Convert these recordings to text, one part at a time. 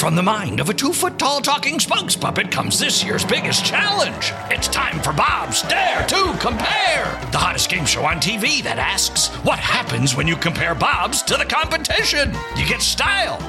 From the mind of a 2-foot-tall talking spokes puppet comes this year's biggest challenge. It's time for Bob's Dare to Compare, the hottest game show on TV that asks, what happens when you compare Bob's to the competition? You get style.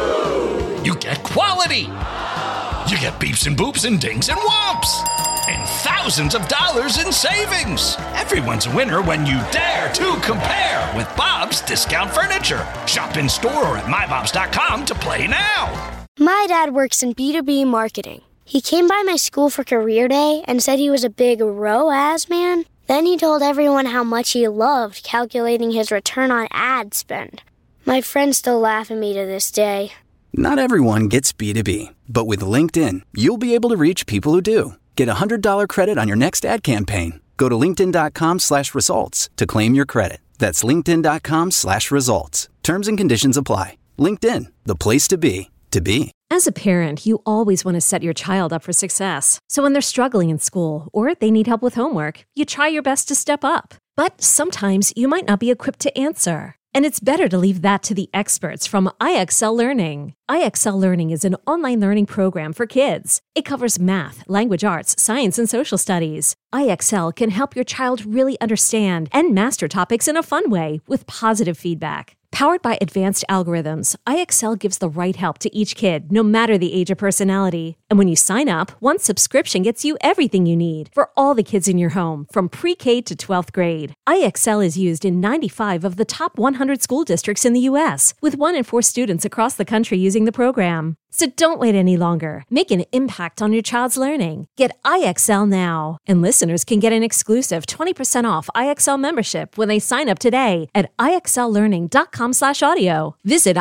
You get quality. You get beeps and boops and dings and whomps. And thousands of dollars in savings. Everyone's a winner when you dare to compare with Bob's Discount Furniture. Shop in store or at mybobs.com to play now. My dad works in B2B marketing. He came by my school for career day and said he was a big ROAS man. Then he told everyone how much he loved calculating his return on ad spend. My friends still laugh at me to this day. Not everyone gets B2B, but with LinkedIn, you'll be able to reach people who do. Get a $100 credit on your next ad campaign. Go to linkedin.com/results to claim your credit. That's linkedin.com/results. Terms and conditions apply. LinkedIn, the place to be, to be. As a parent, you always want to set your child up for success. So when they're struggling in school or they need help with homework, you try your best to step up. But sometimes you might not be equipped to answer. And it's better to leave that to the experts from IXL Learning. IXL Learning is an online learning program for kids. It covers math, language arts, science, and social studies. IXL can help your child really understand and master topics in a fun way with positive feedback. Powered by advanced algorithms, IXL gives the right help to each kid, no matter the age or personality. And when you sign up, one subscription gets you everything you need for all the kids in your home, from pre-K to 12th grade. IXL is used in 95 of the top 100 school districts in the U.S., with 1 in 4 students across the country using the program. So don't wait any longer. Make an impact on your child's learning. Get IXL now. And listeners can get an exclusive 20% off IXL membership when they sign up today at IXLlearning.com/audio. Visit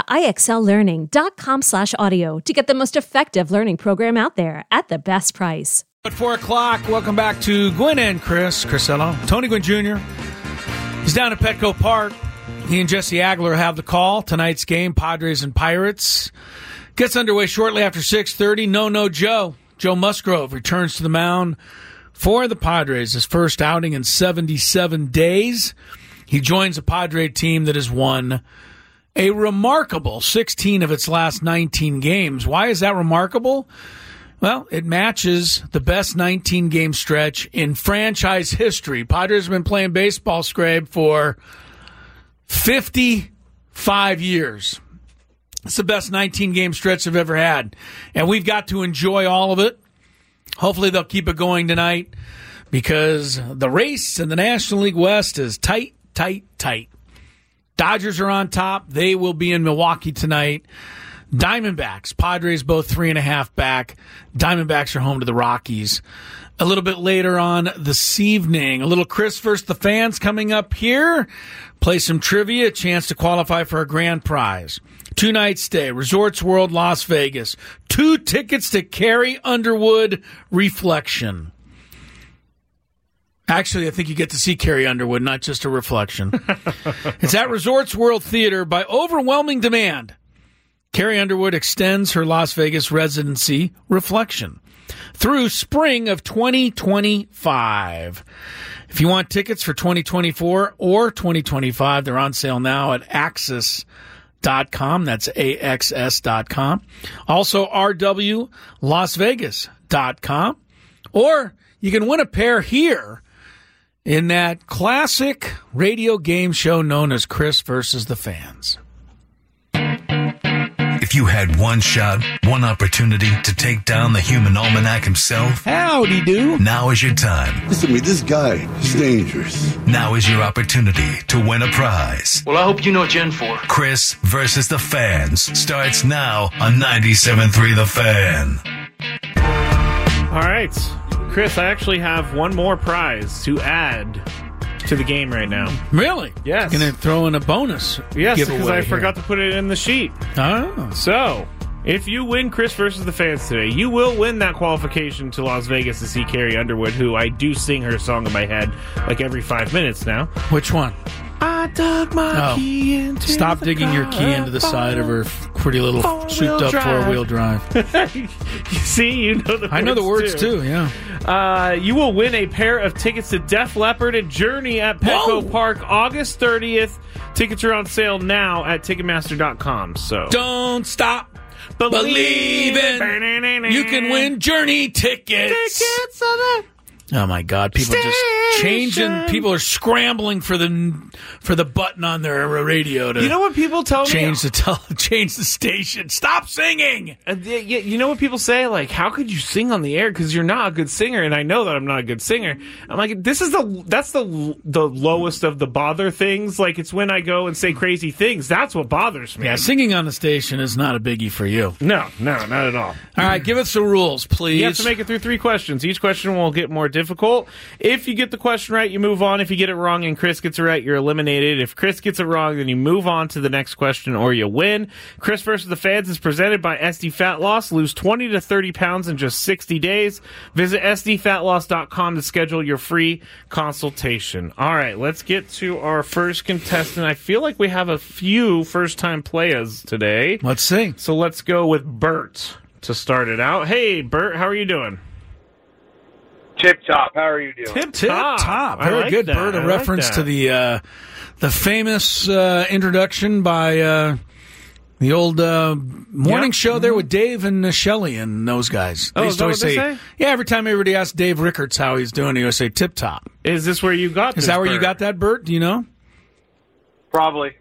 IXLlearning.com/audio to get the most effective learning program out there at the best price. At 4 o'clock, welcome back to Gwynn and Chris Ello. Tony Gwynn Jr. He's down at Petco Park. He and Jesse Agler have the call. Tonight's game, Padres and Pirates, gets underway shortly after 6:30. No Joe. Joe Musgrove returns to the mound for the Padres, his first outing in 77 days. He joins a Padre team that has won a remarkable 16 of its last 19 games. Why is that remarkable? Well, it matches the best 19-game stretch in franchise history. Padres have been playing baseball, Scrabe, for 55 years. It's the best 19-game stretch they've ever had, and we've got to enjoy all of it. Hopefully they'll keep it going tonight because the race in the National League West is tight. Dodgers are on top. They will be in Milwaukee tonight. Diamondbacks, Padres both 3.5 back. Diamondbacks are home to the Rockies. A little bit later on this evening, a little Chris versus the Fans coming up here. Play some trivia, a chance to qualify for a grand prize. 2-night stay, Resorts World Las Vegas. 2 tickets to Carrie Underwood Reflection. Actually, I think you get to see Carrie Underwood, not just a reflection. It's at Resorts World Theater. By overwhelming demand, Carrie Underwood extends her Las Vegas residency Reflection through spring of 2025. If you want tickets for 2024 or 2025, they're on sale now at Axis.com. That's AXS.com. Also, RWLasVegas.com. Or you can win a pair here in that classic radio game show known as Chris versus the Fans. If you had one shot, one opportunity to take down the human almanac himself, howdy do. Now is your time. Listen to me, this guy is dangerous. Now is your opportunity to win a prize. Well, I hope you know Gen 4. Chris versus the Fans starts now on 97.3 The Fan. All right, Chris, I actually have one more prize to add to the game right now. Really? Yes. Going to throw in a bonus. Yes, because I forgot to put it in the sheet. Oh. So, if you win Chris versus the Fans today, you will win that qualification to Las Vegas to see Carrie Underwood, who I do sing her song in my head like every 5 minutes now. Which one? I dug my key into Stop digging your key into the side of her pretty little souped-up four-wheel drive. You see, you know the words. I know the words, too, yeah. You will win a pair of tickets to Def Leppard and Journey at Petco Park August 30th. Tickets are on sale now at Ticketmaster.com. So don't stop Believin'. You can win Journey tickets. Oh my God! People are just changing. People are scrambling for the button on their radio to. You know what people tell me? Change the station. Stop singing. You know what people say? Like, how could you sing on the air? Because you're not a good singer, and I know that I'm not a good singer. I'm like, that's the lowest of the bother things. Like, it's when I go and say crazy things. That's what bothers me. Yeah, singing on the station is not a biggie for you. No, not at all. All right, give us the rules, please. You have to make it through 3 questions. Each question will get more difficult. If you get the question right, you move on. If you get it wrong and Chris gets it right, you're eliminated. If Chris gets it wrong, then you move on to the next question or you win. Chris versus the Fans is presented by SD Fat Loss. Lose 20 to 30 pounds in just 60 days. Visit sdfatloss.com to schedule your free consultation. All right, let's get to our first contestant. I feel like we have a few first-time players today. Let's see. So let's go with Bert to start it out. Hey, Bert, how are you doing? Tip top. How are you doing? Tip top. Very good, Bert. A reference to the famous introduction by the old morning show there with Dave and Shelley and those guys. Oh, is that what they say? Yeah, every time everybody asks Dave Rickards how he's doing, he always say tip top. Is this where you got this, Is that where Bert? you got that, Bert? Do you know? Probably.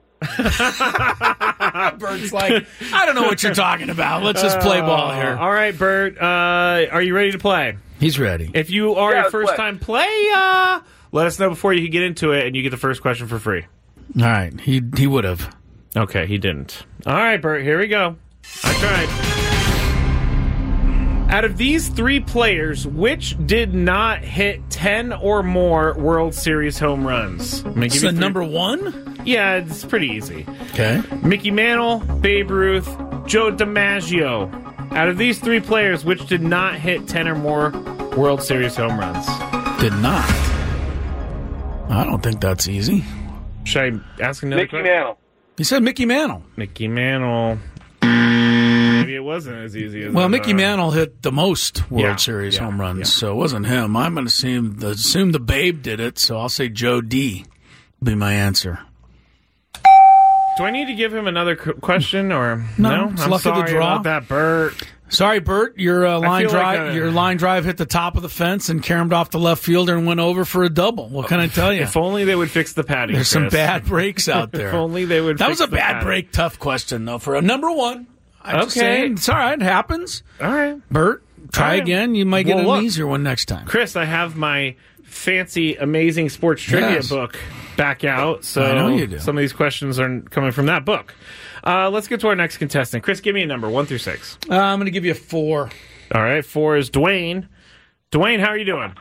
Bert's like, I don't know what you're talking about. Let's just play ball here. All right, Bert. Are you ready to play? He's ready. If you are a first-time play, let us know before you can get into it, and you get the first question for free. All right. He would have. Okay, he didn't. All right, Bert, here we go. I tried. Out of these 3 players, which did not hit 10 or more World Series home runs? It's the number 1? Yeah, it's pretty easy. Okay. Mickey Mantle, Babe Ruth, Joe DiMaggio. Out of these 3 players, which did not hit 10 or more World Series home runs? Did not. I don't think that's easy. Should I ask another question? Mickey Mantle. He said Mickey Mantle. Mickey Mantle. Maybe it wasn't as easy as Mickey Mantle hit the most World Series yeah, home runs, yeah. so it wasn't him. I'm going to assume the Babe did it, so I'll say Joe D. will be my answer. Do I need to give him another question or no? It's I'm luck sorry of the draw. about that, Bert. Sorry, Bert. Your line drive, like your line drive hit the top of the fence and caromed off the left fielder and went over for a double. What can I tell you? If only they would fix the padding. There's some bad breaks out there. If only they would. That fix was a the bad padding. break. Tough question though for a number 1. I'm just Okay. saying, it's all right. It happens. All right, Bert. Try again. You might get Well, an look. easier one next time. Chris, I have my fancy, amazing sports trivia Yes. book back out. So I know you do. Some of these questions are coming from that book. Let's get to our next contestant. Chris, give me a number 1 through 6. I'm going to give you a 4. All right, 4 is Dwayne. Dwayne, how are you doing?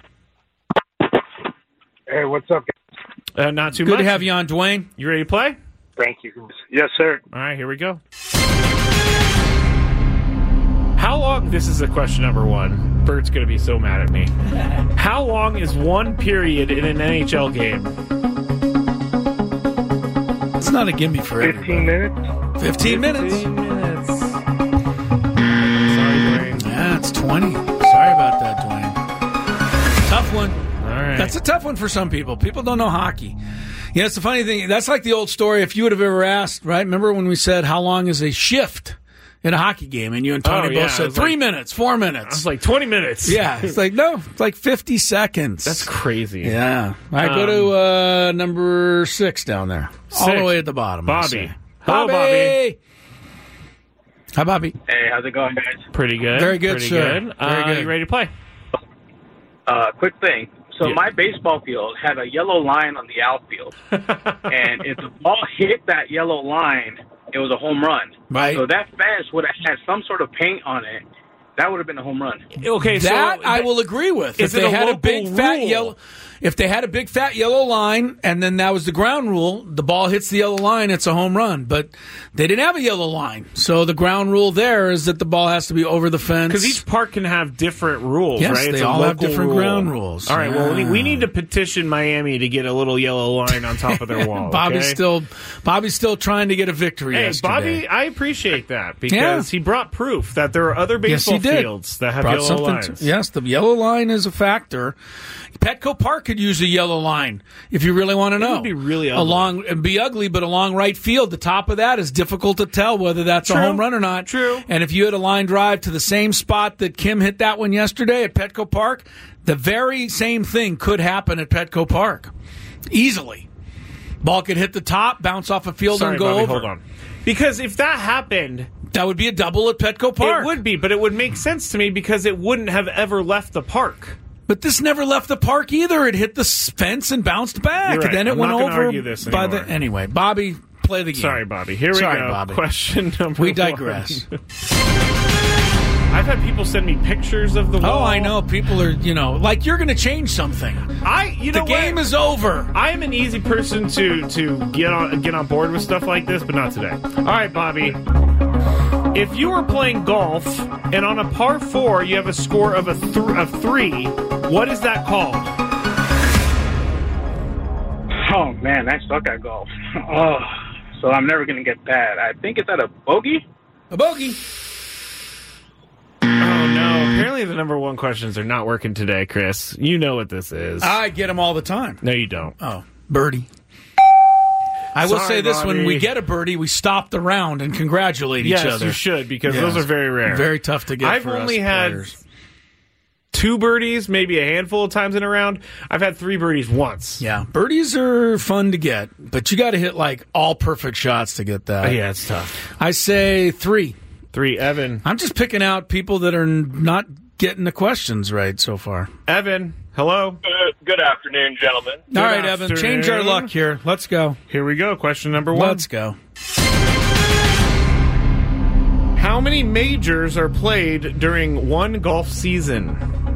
Hey, what's up, guys? Not too Good much. to have you on, Dwayne. You ready to play? Thank you. Yes, sir. All right, here we go. How long? This is a question number 1. Bert's going to be so mad at me. How long is one period in an NHL game? It's not a gimme for 15 minutes. 15 minutes. 15 minutes. Sorry, Dwayne. Yeah, it's 20. Sorry about that, Dwayne. Tough one. All right. That's a tough one for some people. People don't know hockey. Yeah, it's the funny thing. That's like the old story. If you would have ever asked, right? Remember when we said how long is a shift in a hocky game? And you and Tony both said 3 minutes, 4 minutes. I was like 20 minutes. Yeah, it's like, no, it's like 50 seconds. That's crazy. Yeah. All right, go to number 6 down there. All the 6. way at the bottom. Bobby. Hello, Bobby. Hi, Bobby. Hey, how's it going, guys? Pretty good. Very good, Pretty sir. good. Very good. You ready to play? Quick thing. So Yeah. my baseball field had a yellow line on the outfield, and if the ball hit that yellow line, it was a home run. Right. So that fence would have had some sort of paint on it. That would have been a home run. Okay, That I will agree with. Is If it they a had a local big fat rule? yellow, if they had a big fat yellow line, and then that was the ground rule, the ball hits the yellow line, it's a home run. But they didn't have a yellow line, so the ground rule there is that the ball has to be over the fence. Because each park can have different rules, Yes, right? they It's a all have local different rule. ground rules. All right, well, Yeah. we need to petition Miami to get a little yellow line on top of their wall. Bobby's okay? still trying to get a victory Hey, yesterday. Bobby, I appreciate that because he brought proof that there are other Yes, he baseball did. fields that have Brought yellow something lines. yes, the yellow line is a factor. Petco Park could use a yellow line if you really want to know. It would be really ugly. It'd be ugly, but along right field, the top of that is difficult to tell whether that's a home run or not. True. And if you had a line drive to the same spot that Kim hit that one yesterday at Petco Park, the very same thing could happen at Petco Park. Easily. Ball could hit the top, bounce off a field, and go Bobby, over. Hold on. Because if that happened, that would be a double at Petco Park. It would be, but it would make sense to me because it wouldn't have ever left the park. But this never left the park either. It hit the fence and bounced back. You're right. And then it I'm went not gonna over argue this by anymore. Anyway, Bobby, play the game. Sorry, Bobby. Here we go. Bobby. Question number We one. digress. I've had people send me pictures of the wall. Oh, I know. People are, like you're going to change something. The game is over. I am an easy person to get on board with stuff like this, but not today. All right, Bobby. If you were playing golf and on a par 4 you have a score of 3, what is that called? Oh, man, I suck at golf. Oh, so I'm never going to get that. I think it's at a bogey? A bogey. Oh, no. Apparently the number one questions are not working today, Chris. You know what this is. I get them all the time. No, you don't. Oh, birdie. I will say this, Bobby. when we get a birdie, we stop the round and congratulate each other. Yes, you should, because those are very rare. Very tough to get I've for only us had players. 2 birdies, maybe a handful of times in a round. I've had 3 birdies once. Yeah, birdies are fun to get, but you got to hit like all perfect shots to get that. Yeah, it's tough. I say 3. 3, Evan. I'm just picking out people that are not getting the questions right so far. Evan, hello. Good afternoon, gentlemen. All right, Evan, change our luck here. Let's go. Here we go. Question number 1. Let's go. How many majors are played during one golf season?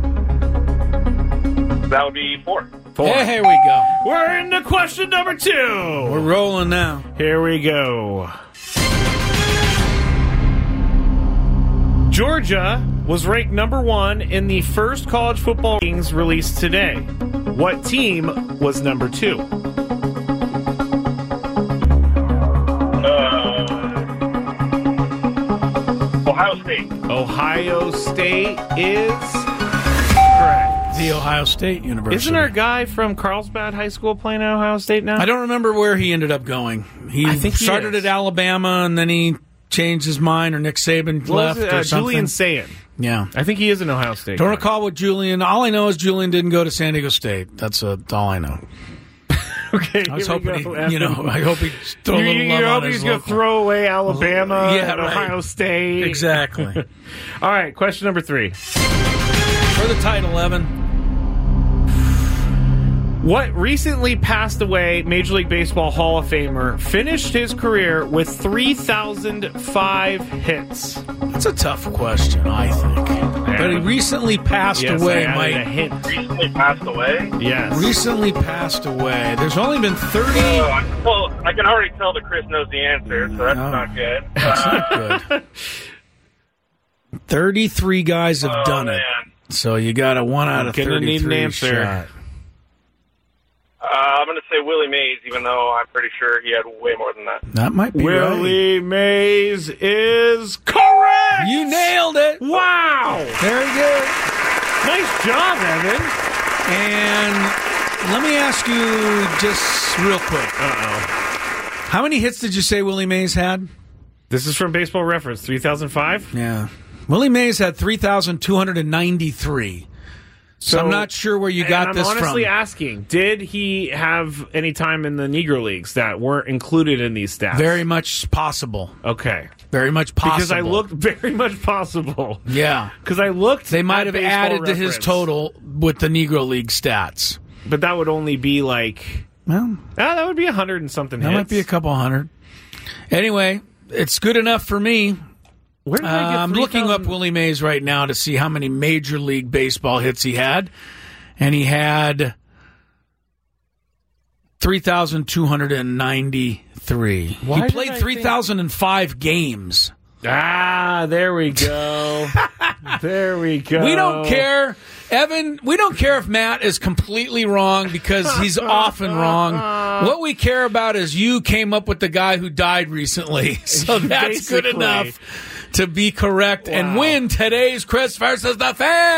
That would be 4. 4. Hey, here we go. We're into question number 2. We're rolling now. Here we go. Georgia was ranked number 1 in the first college football rankings released today. What team was number 2? Ohio State. Ohio State is correct. The Ohio State University. Isn't our guy from Carlsbad High School playing at Ohio State now? I don't remember where he ended up going. I think he started is. at Alabama, and then he changed his mind, or Nick Saban left, or something. Julian Sayin. Yeah. I think he is an Ohio State Don't guy. recall what Julian. All I know is Julian didn't go to San Diego State. That's all I know. Okay, I was here we hoping go, he, Evan. I hope he threw a little You love hope on his he's going to local. throw away Alabama Yeah, and right. Ohio State. Exactly. All right, question number 3. For the title, Evan. What recently passed away Major League Baseball Hall of Famer finished his career with 3,005 hits? That's a tough question, I think. But he recently passed away, I added Mike. a hint. Recently passed away? Yes. Recently passed away. There's only been 30. Well, I can already tell that Chris knows the answer, so that's No. not good. That's not good. 33 guys have done it. Man. So you got a 1 out of Gonna 33 need an answer. shot. I'm going to say Willie Mays, even though I'm pretty sure he had way more than that. That might be right. Willie Mays is correct! You nailed it. Wow! Very good. Nice job, Evan. And let me ask you just real quick. How many hits did you say Willie Mays had? This is from Baseball Reference, 3005? Yeah. Willie Mays had 3,293. So I'm not sure where you got this from. I'm honestly asking, did he have any time in the Negro Leagues that weren't included in these stats? Very much possible. Okay. Very much possible. Because I looked very much possible. Yeah. Because I looked. They might at have Baseball added to his Reference. total with the Negro League stats. But that would only be like. Well, that would be 100 and something that hits. might be a couple hundred. Anyway, it's good enough for me. Where did I get I'm looking 3,000? up Willie Mays right now to see how many Major League Baseball hits he had. And he had 3,293. Why He did played I 3,005 games. Ah, there we go. There we go. We don't care, Evan. We don't care if Matt is completely wrong because he's often wrong. What we care about is you came up with the guy who died recently. So that's good Basically. enough. to be correct and win today's Chris versus the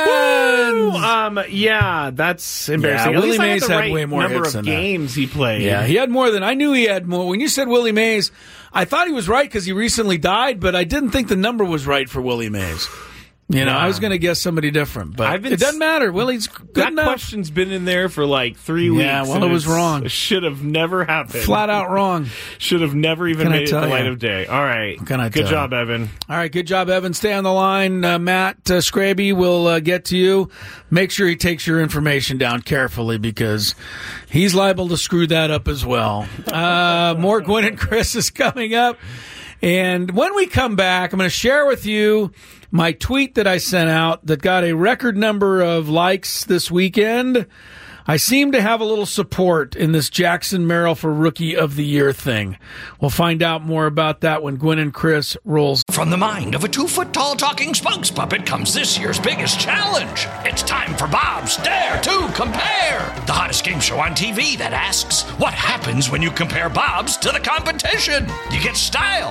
Fans. Yeah, that's embarrassing. Yeah, Willie Mays had way more number hits of than games he played. Yeah, he had more than I knew he had more. When you said Willie Mays, I thought he was right because he recently died, but I didn't think the number was right for Willie Mays. I was going to guess somebody different, but it doesn't matter. Willie's good enough. That question's been in there for like 3 weeks. Yeah, well, it was wrong. It should have never happened. Flat out wrong. Should have never even made it the light of day. All right. Good job, Evan. All right, good job, Evan. Stay on the line. Matt Scraby will get to you. Make sure he takes your information down carefully because he's liable to screw that up as well. More Gwynn and Chris is coming up. And when we come back, I'm going to share with you my tweet that I sent out that got a record number of likes this weekend. I seem to have a little support in this Jackson Merrill for Rookie of the Year thing. We'll find out more about that when Gwynn and Chris rolls. From the mind of a 2-foot-tall talking spokes puppet comes this year's biggest challenge. It's time for Bob's Dare to Compare, the hottest game show on TV that asks, what happens when you compare Bob's to the competition? You get style.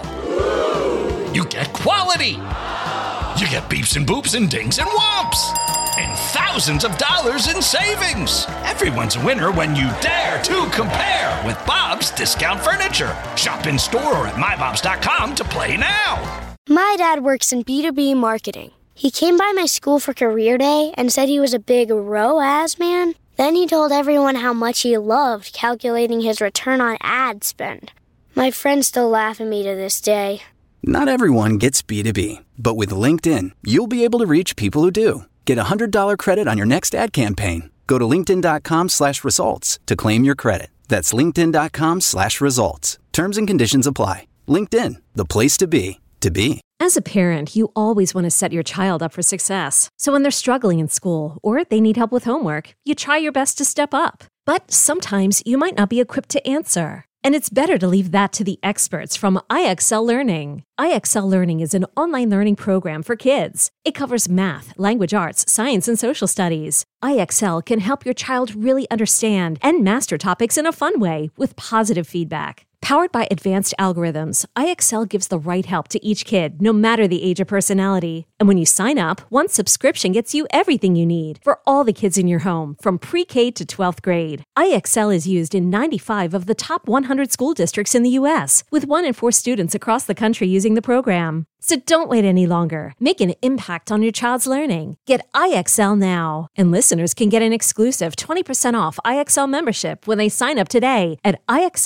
You get quality. You get beeps and boops and dings and whomps. And thousands of dollars in savings. Everyone's a winner when you dare to compare with Bob's Discount Furniture. Shop in store or at mybobs.com to play now. My dad works in B2B marketing. He came by my school for career day and said he was a big ROAS man. Then he told everyone how much he loved calculating his return on ad spend. My friends still laugh at me to this day. Not everyone gets B2B, but with LinkedIn, you'll be able to reach people who do. Get a $100 credit on your next ad campaign. Go to linkedin.com/results to claim your credit. That's linkedin.com/results. Terms and conditions apply. LinkedIn, the place to be, to be. As a parent, you always want to set your child up for success. So when they're struggling in school or they need help with homework, you try your best to step up. But sometimes you might not be equipped to answer. And it's better to leave that to the experts from IXL Learning. IXL Learning is an online learning program for kids. It covers math, language arts, science, and social studies. IXL can help your child really understand and master topics in a fun way with positive feedback. Powered by advanced algorithms, IXL gives the right help to each kid, no matter the age or personality. And when you sign up, one subscription gets you everything you need for all the kids in your home, from pre-K to 12th grade. IXL is used in 95 of the top 100 school districts in the U.S., with 1 in 4 students across the country using the program. So don't wait any longer. Make an impact on your child's learning. Get IXL now. And listeners can get an exclusive 20% off IXL membership when they sign up today at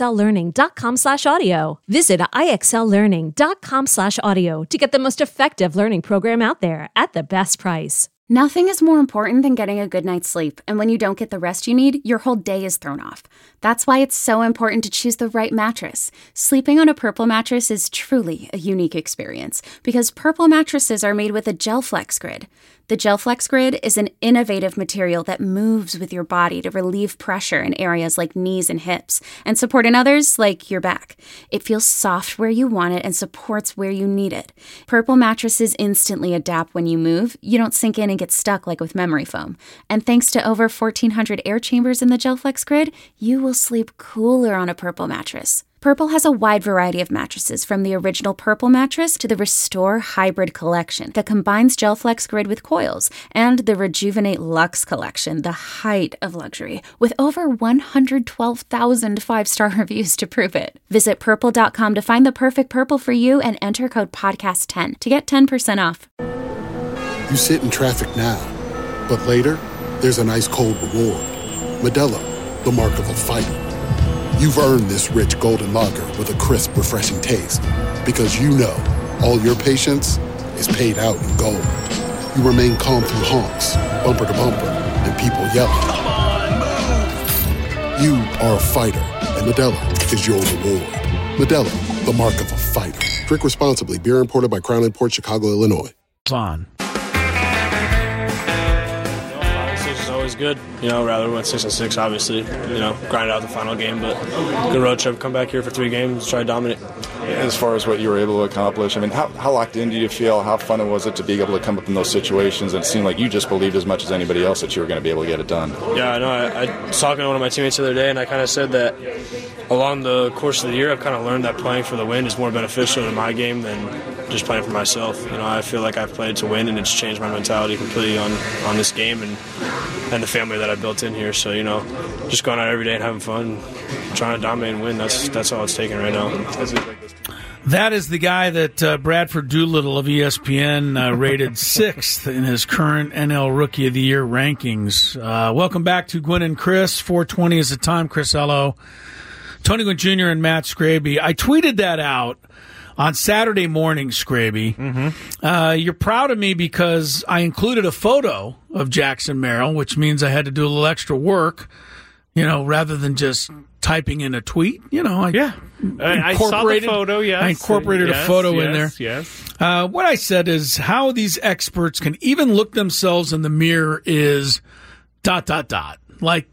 IXLlearning.com/audio. Visit IXLlearning.com/audio to get the most effective learning program out there at the best price. Nothing is more important than getting a good night's sleep, and when you don't get the rest you need, your whole day is thrown off. That's why it's so important to choose the right mattress. Sleeping on a Purple mattress is truly a unique experience because Purple mattresses are made with a GelFlex Grid. The GelFlex Grid is an innovative material that moves with your body to relieve pressure in areas like knees and hips and support in others like your back. It feels soft where you want it and supports where you need it. Purple mattresses instantly adapt when you move. You don't sink in and get stuck like with memory foam. And thanks to over 1,400 air chambers in the GelFlex Grid, you will sleep cooler on a Purple mattress. Purple has a wide variety of mattresses, from the original Purple mattress to the Restore Hybrid collection that combines GelFlex Grid with coils, and the Rejuvenate Luxe collection, the height of luxury, with over 112,000 5-star reviews to prove it. Visit Purple.com to find the perfect Purple for you and enter code PODCAST10 to get 10% off. You sit in traffic now, but later, there's an ice-cold reward. Modelo, the mark of a fighter. You've earned this rich golden lager with a crisp, refreshing taste. Because you know, all your patience is paid out in gold. You remain calm through honks, bumper to bumper, and people yelling. Come on, move! You are a fighter, and Modelo is your reward. Modelo, the mark of a fighter. Drink responsibly. Beer imported by Crown Imports, Chicago, Illinois. On. Always good, rather went 6-6, obviously, grind out the final game, but good road trip, come back here for 3 games, try to dominate. As far as what you were able to accomplish, how locked in do you feel? How fun was it to be able to come up in those situations? And it seemed like you just believed as much as anybody else that you were going to be able to get it done. Yeah, I know. I was talking to one of my teammates the other day, and I kind of said that along the course of the year, I've kind of learned that playing for the win is more beneficial in my game than just playing for myself. You know, I feel like I've played to win, and it's changed my mentality completely on this game and the family that I built in here. So, you know, just going out every day and having fun, trying to dominate and win, that's all it's taking right now. That is the guy that Bradford Doolittle of ESPN rated 6th in his current NL Rookie of the Year rankings. Welcome back to Gwynn and Chris. 4:20 is the time. Chris Ello, Tony Gwynn Jr., and Matt Scraby. I tweeted that out on Saturday morning, Scraby. Mm-hmm. You're proud of me because I included a photo of Jackson Merrill, which means I had to do a little extra work, you know, rather than just typing in a tweet. You know, I saw the photo, yes. I incorporated a photo in there. Yes. What I said is how these experts can even look themselves in the mirror is ... Like,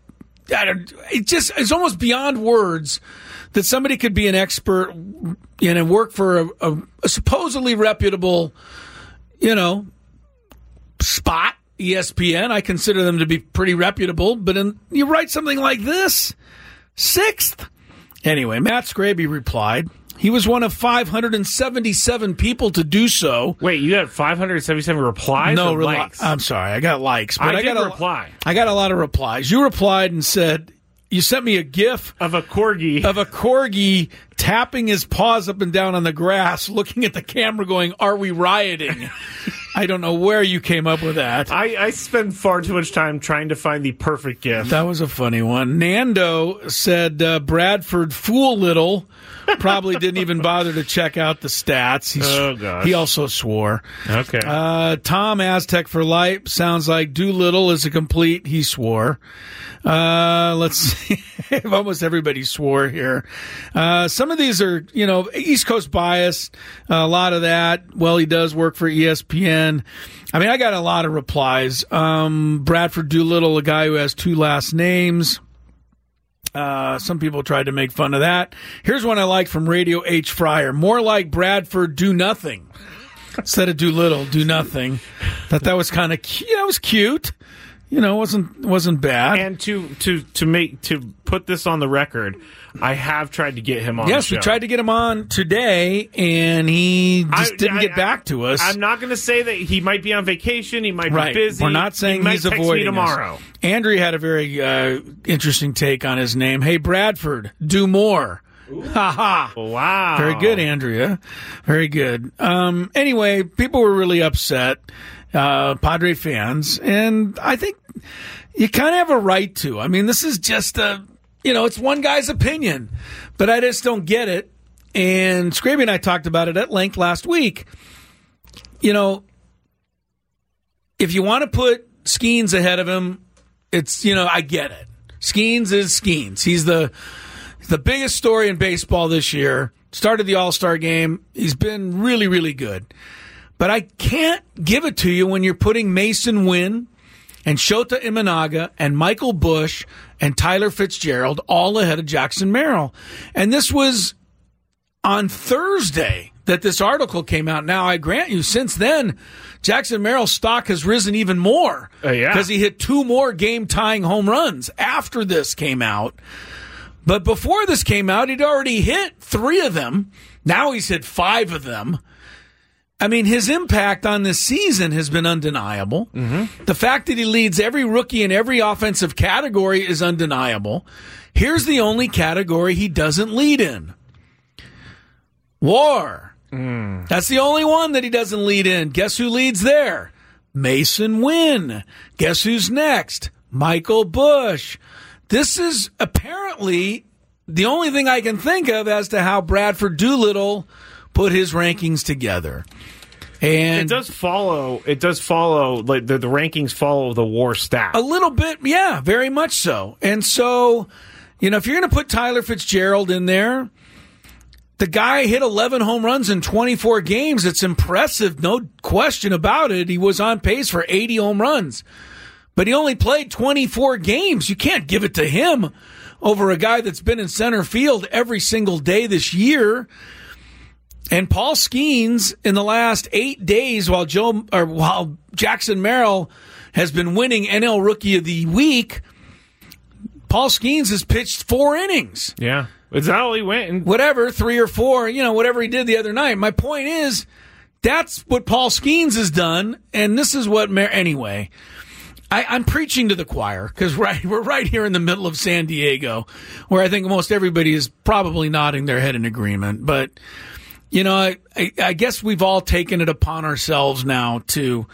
it's almost beyond words that somebody could be an expert and work for a supposedly reputable, you know, spot, ESPN. I consider them to be pretty reputable, but you write something like this, 6th. Anyway, Matt Scraby replied. He was one of 577 people to do so. Wait, you had 577 replies? No, likes? I'm sorry, I got likes, but I did got reply. I got a lot of replies. You replied and said you sent me a GIF of a corgi tapping his paws up and down on the grass, looking at the camera, going, "Are we rioting?" I don't know where you came up with that. I spend far too much time trying to find the perfect GIF. That was a funny one. Nando said Bradford fool little. Probably didn't even bother to check out the stats. Oh, gosh. He also swore. Okay. Tom Aztec for Light sounds like Doolittle is a complete. He swore. Let's see. Almost everybody swore here. Some of these are, you know, East Coast bias. A lot of that. Well, he does work for ESPN. I mean, I got a lot of replies. Bradford Doolittle, a guy who has 2 last names. Some people tried to make fun of that. Here's one I like from Radio H. Fryer. More like Bradford do nothing. Instead of Doolittle, do nothing. Thought that was kind of cute. Yeah, it was cute. You know, wasn't bad. And to put this on the record, I have tried to get him on. Yes, the show. We tried to get him on today, and he just didn't get back to us. I'm not going to say that he might be on vacation. He might be busy. We're not saying he's avoiding me tomorrow. Us. Andrea had a very interesting take on his name. Hey, Bradford, do more. Ha ha. Wow. Very good, Andrea. Very good. Anyway, people were really upset, Padre fans, and I think you kind of have a right to. I mean, this is just it's one guy's opinion, but I just don't get it. And Scraby and I talked about it at length last week. You know, if you want to put Skeens ahead of him, it's, you know, I get it. Skeens is Skeens. He's the biggest story in baseball this year. Started the All-Star game. He's been really, really good. But I can't give it to you when you're putting Mason Wynn and Shota Imanaga and Michael Busch and Tyler Fitzgerald all ahead of Jackson Merrill. And this was on Thursday that this article came out. Now, I grant you, since then, Jackson Merrill's stock has risen even more. Because he hit 2 more game-tying home runs after this came out. But before this came out, he'd already hit 3 of them. Now he's hit 5 of them. I mean, his impact on this season has been undeniable. Mm-hmm. The fact that he leads every rookie in every offensive category is undeniable. Here's the only category he doesn't lead in. WAR. That's the only one that he doesn't lead in. Guess who leads there? Mason Wynn. Guess who's next? Michael Busch. This is apparently the only thing I can think of as to how Bradford Doolittle put his rankings together. And it does follow like the rankings follow the WAR stat. A little bit, yeah, very much so. And so, you know, if you're going to put Tyler Fitzgerald in there, the guy hit 11 home runs in 24 games. It's impressive, no question about it. He was on pace for 80 home runs. But he only played 24 games. You can't give it to him over a guy that's been in center field every single day this year. And Paul Skeens, in the last 8 days, while Jackson Merrill has been winning NL Rookie of the Week, Paul Skeens has pitched 4 innings. Yeah. Is that all he went? Whatever, 3 or 4, you know, whatever he did the other night. My point is, That's what Paul Skeens has done, and this is what... Anyway, I'm preaching to the choir, because we're right here in the middle of San Diego, where I think most everybody is probably nodding their head in agreement. But, I guess we've all taken it upon ourselves now to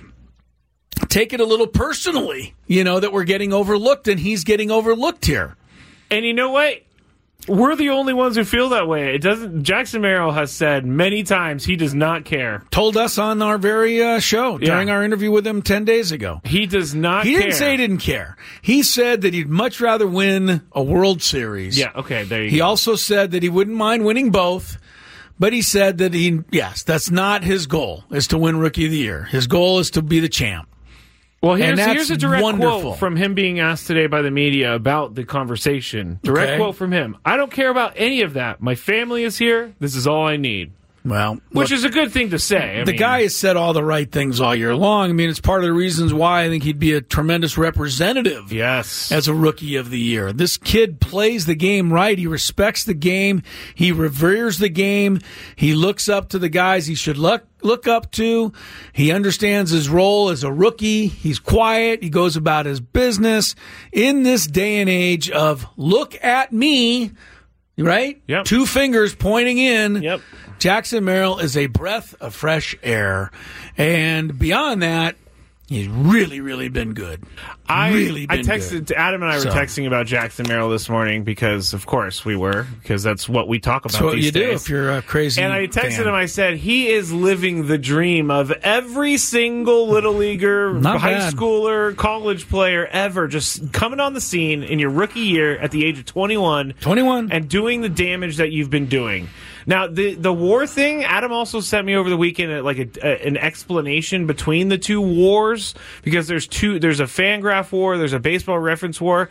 take it a little personally, that we're getting overlooked, and he's getting overlooked here. And you know what? We're the only ones who feel that way. Jackson Merrill has said many times he does not care. Told us on our very show during our interview with him 10 days ago. He does not care. He didn't say he didn't care. He said that he'd much rather win a World Series. Yeah, okay, there you go. He also said that he wouldn't mind winning both, but he said that that's not his goal, is to win Rookie of the Year. His goal is to be the champ. Well, here's a direct quote from him being asked today by the media about the conversation. Direct quote from him. I don't care about any of that. My family is here. This is all I need. Well, which is a good thing to say. The guy has said all the right things all year long. I mean, it's part of the reasons why I think he'd be a tremendous representative. Yes. As a Rookie of the Year. This kid plays the game right. He respects the game. He reveres the game. He looks up to the guys he should look up to. He understands his role as a rookie. He's quiet. He goes about his business. In this day and age of look at me, right? Yep. 2 fingers pointing in. Yep. Jackson Merrill is a breath of fresh air. And beyond that, he's really, really been good. I texted Adam and I were texting about Jackson Merrill this morning because, of course, we were, because that's what we talk about. That's what these you days. do if you're a crazy. And I texted him. I said he is living the dream of every single little leaguer, high schooler, college player ever, just coming on the scene in your rookie year at the age of 21, and doing the damage that you've been doing. Now, the war thing, Adam also sent me over the weekend an explanation between the two wars, because there's a Fangraph war, there's a Baseball Reference war.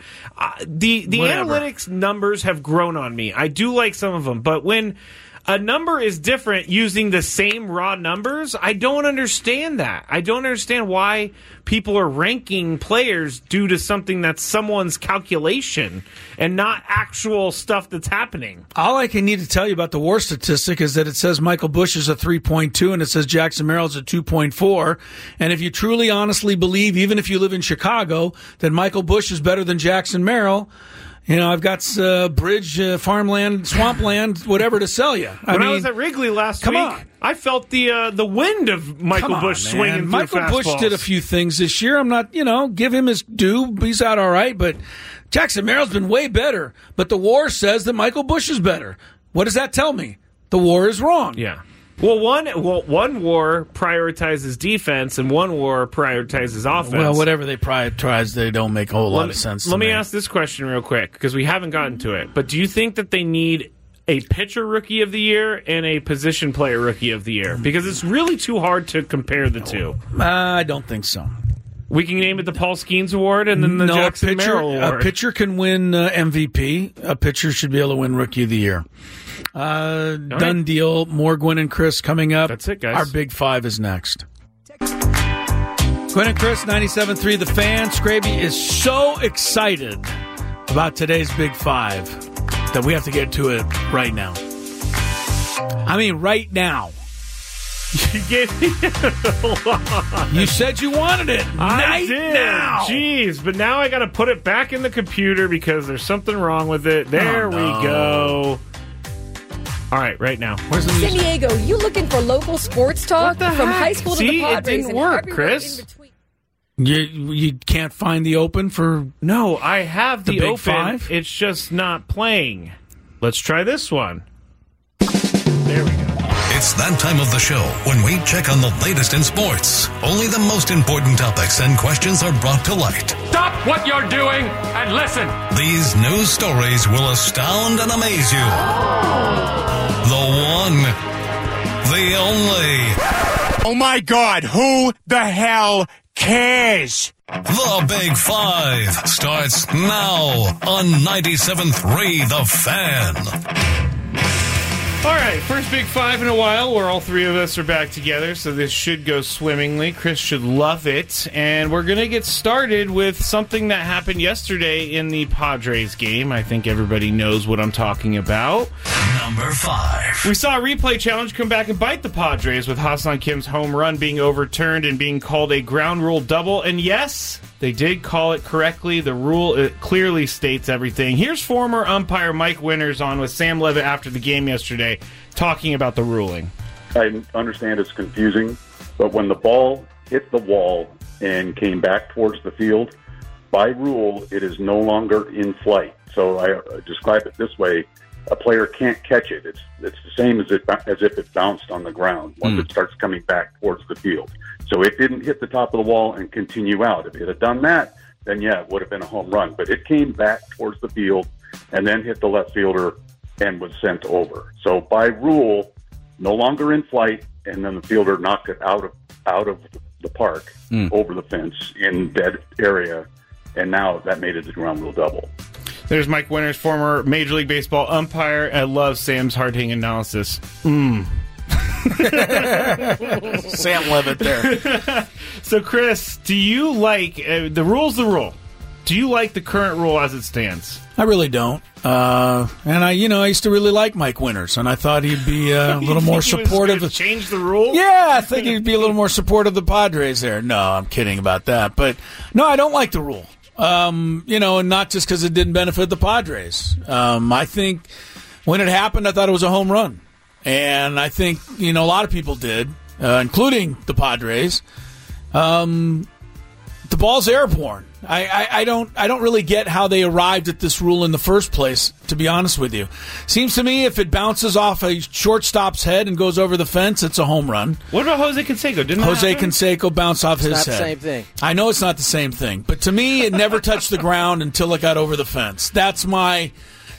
The analytics numbers have grown on me. I do like some of them, but when a number is different using the same raw numbers, I don't understand that. I don't understand why people are ranking players due to something that's someone's calculation and not actual stuff that's happening. All I can need to tell you about the WAR statistic is that it says Michael Busch is a 3.2 and it says Jackson Merrill is a 2.4. And if you truly honestly believe, even if you live in Chicago, that Michael Busch is better than Jackson Merrill, I've got bridge, farmland, swampland, whatever to sell you. When I was at Wrigley last week, I felt the wind of Michael Busch swinging through Michael fastballs. Busch did a few things this year. I'm not, give him his due. He's out all right, but Jackson Merrill's been way better. But the WAR says that Michael Busch is better. What does that tell me? The WAR is wrong. Yeah. Well, one WAR prioritizes defense, and one WAR prioritizes offense. Well, whatever they prioritize, they don't make a whole lot of sense. Let me ask this question real quick, because we haven't gotten to it. But do you think that they need a pitcher Rookie of the Year and a position player Rookie of the Year? Because it's really too hard to compare the two. I don't think so. We can name it the Paul Skeens Award and then the Jackson Merrill Award. A pitcher can win MVP. A pitcher should be able to win Rookie of the Year. Done deal. More Gwynn and Chris coming up. That's it, guys. Our Big Five is next. Gwynn and Chris, 97.3 The Fan. Scraby is so excited about today's Big Five that we have to get to it right now. I mean, right now. You gave me a lot. You said you wanted it. I did. Now. Jeez, but now I got to put it back in the computer because there's something wrong with it. There we go. All right, right now. Where's the music? San Diego, you looking for local sports talk from high school to the Padres? It didn't work, Chris. You can't find the Open for No, I have the Big Open. Five? It's just not playing. Let's try this one. There we go. It's that time of the show when we check on the latest in sports. Only the most important topics and questions are brought to light. Stop what you're doing and listen. These news stories will astound and amaze you. The one, the only. Oh my God, who the hell cares? The Big Five starts now on 97.3 The Fan. All right, first Big Five in a while where all three of us are back together, so this should go swimmingly. Chris should love it. And we're going to get started with something that happened yesterday in the Padres game. I think everybody knows what I'm talking about. Number 5. We saw a replay challenge come back and bite the Padres with Ha-Seong Kim's home run being overturned and being called a ground rule double. And yes, they did call it correctly. The rule it clearly states everything. Here's former umpire Mike Winters on with Sam Levitt after the game yesterday talking about the ruling. I understand it's confusing, but when the ball hit the wall and came back towards the field, by rule, it is no longer in flight. So I describe it this way. A player can't catch it. It's the same as if it bounced on the ground once it starts coming back towards the field. So it didn't hit the top of the wall and continue out. If it had done that, then yeah, it would have been a home run. But it came back towards the field and then hit the left fielder and was sent over. So by rule, no longer in flight, and then the fielder knocked it out of the park over the fence in dead area, and now that made it a ground rule double. There's Mike Winters, former Major League Baseball umpire. I love Sam's hard-hitting analysis. Sam Levitt there. So, Chris, do you like the rule's the rule? Do you like the current rule as it stands? I really don't. And I used to really like Mike Winters, and I thought he'd be a little more supportive. Of change the rule? Yeah, I think he'd be a little more supportive of the Padres there. No, I'm kidding about that. But no, I don't like the rule. And not just because it didn't benefit the Padres. I think when it happened, I thought it was a home run. And I think, a lot of people did, including the Padres. The ball's airborne. I don't really get how they arrived at this rule in the first place, to be honest with you. Seems to me if it bounces off a shortstop's head and goes over the fence, it's a home run. What about Jose Canseco? Didn't Jose Canseco bounce off his head? It's not the same thing. I know it's not the same thing, but to me, it never touched the ground until it got over the fence. That's my